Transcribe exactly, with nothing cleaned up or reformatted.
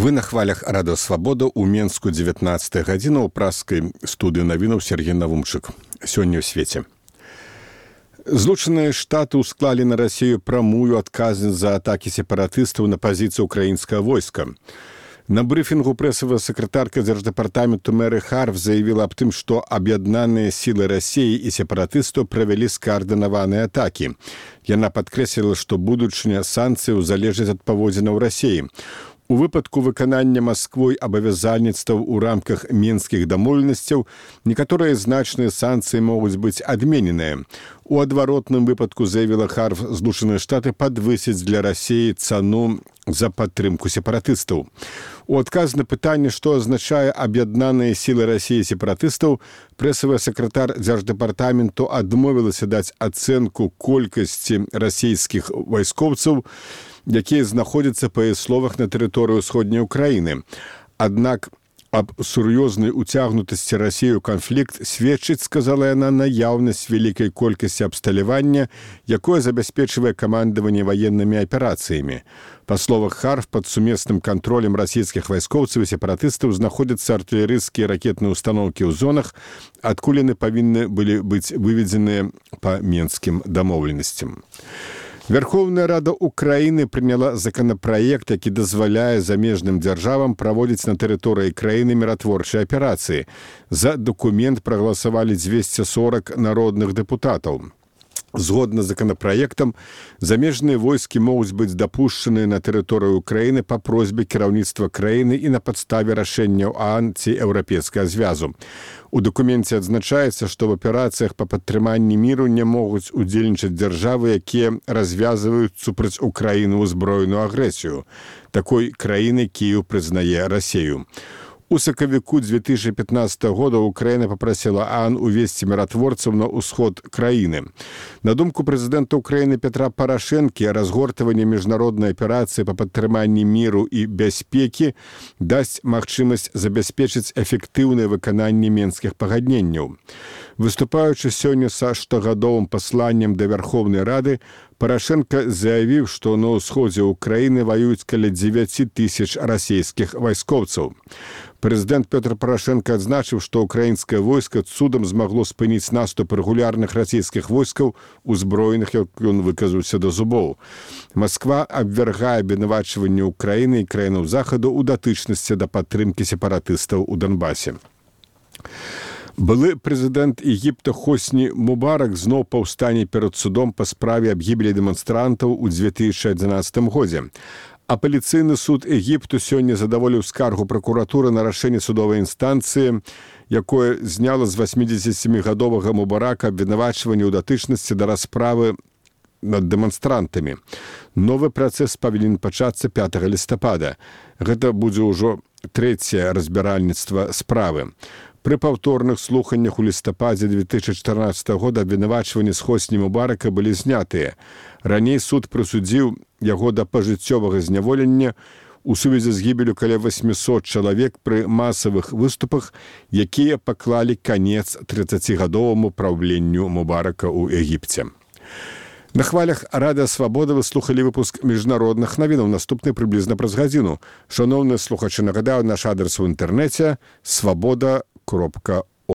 Вы на хвалях Радыё Свабода ў Менску дзевятнаццатая гадзіна ў праскай студыі навінаў Сергей Навумчык. Сёння ў свеце. Злучаныя Штаты ўсклалі на Расію прамую адказнасць за атакі сепаратыстаў на пазіцыі ўкраінскага войска. На брыфінгу прэсавая сакратарка дзярждэпартаменту Мэры Харф заявіла аб тым, што аб'яднаныя сілы Расіі і сепаратыстаў правялі скаардынаваныя атакі. Яна падкрэсліла, што будучыня санкцыяў залежыць ад паводзінаў Расіі. У выпадку выканання Масквой абавязальніцтваў у рамках менскіх дамоўленасцяў некаторыя значныя санкцыі могуць быць адмененыя. У адваротным выпадку, заявіла Харф, Злучаныя Штаты падвысяць для Расіі цану за падтрымку сепаратыстаў. У адказ на пытанне, што азначае аб'яднаныя сілы Расіі сепаратыстаў, прэсавая сакратар дзярждэпартаменту адмовілася даць ацэнку колькасці расійскіх вайскоўцаў, якія знаходзяцца, па яе словах, на тэрыторыі ўсходняй Украіны. Аднак аб сур'ёзнай уцягнутасці Расіі ў канфлікт сведчыць, сказала яна, наяўнасць вялікай колькасці абсталявання, якое забяспечвае камандаванне ваеннымі аперацыямі. Па словах Харф, пад сумесным кантролем расійскіх вайскоўцаў і сепаратыстаў знаходзяцца артылерыйскія ракетныя ўстаноўкі ў зонах, адкуль яны павінны былі быць выведзеныя па менскім дамоўленасцям. Верховная Рада Украіны прыняла законапраект, які дазваляе замежным дзяржавам праводзіць на тэрыторыі краіны міратворчыя аперацыі. За дакумент прагаласавалі дзвесце сорак народных дэпутатаў. Згодна з законапраектам, замежныя войскі могуць быць дапушчаныя на тэрыторыю Украіны па просьбе кіраўніцтва краіны і на падставе рашэнняў ААН ці Еўрапейскага звязу. У дакуменце адзначаецца, што в аперацыях па падтрыманні міру не могуць удзельнічаць дзяржавы, якія развязваюць супраць Украіны ўзброеную агрэсію. Такой краінай Кіеў прызнае Расію. У сакавіку дзве тысячы пятнаццатага года Украіна папрасіла ААН увесці міратворцаў на ўсход краіны. На думку прэзідэнта Украіны Петра Парашэнкі, разгортванне міжнароднай аперацыі па падтрыманні міру і бяспекі дасць магчымасць забяспечыць эфектыўнае выкананне менскіх пагадненняў. Выступаючы сёння са штогадовым пасланнем да Верховнай Рады, Парашэнка заявіў, што на ўсходзе Украіны ваююць каля дзевяці тысяч расійскіх вайскоўцаў. Прэзідэнт Пётр Парашэнка адзначыў, што украінскае войска цудам змагло спыніць наступ рэгулярных расійскіх войскаў, узброеных, як ён выказаўся, да зубоў. Масква абвяргае абвінавачванне Украіны і краінаў захаду ў датычнасці да падтрымкі сепаратыстаў у Донбасе. Былы прэзідэнт Егіпта Хосні Мубарак зноў паўстане перад судом па справе аб гібелі дэманстрантаў у дзве тысячы адзінаццатым годзе. Апеляцыйны суд Егіпту сёння задаволіў скаргу пракуратуры на рашэнне судовай інстанцыі, якое зняла з васьмідзесятсемігадовага Мубарака абвінавачванне ў датычнасці да расправы над дэманстрантамі. Новы працэс павінен пачацца пятага лістапада. Гэта будзе ўжо трэцяе разбіральніцтва справы. Пры паўторных слуханнях у лістападзе дзве тысячы чатырнаццатага года абвінавачванні з Хосні Мубарака былі знятыя. Раней суд прысудзіў яго да пажыццёвага зняволення у сувязі з гібелю каля васьмісот чалавек пры масавых выступах, якія паклалі канец трыццацігадоваму праўленню Мубарака ў Егіпце. На хвалях Радыё Свабода вы слухалі выпуск міжнародных навінаў, наступны прыблізна праз гадзіну. Шаноўныя слухачы, нагадаю, наш адрес у інтэрнэце свабода кропка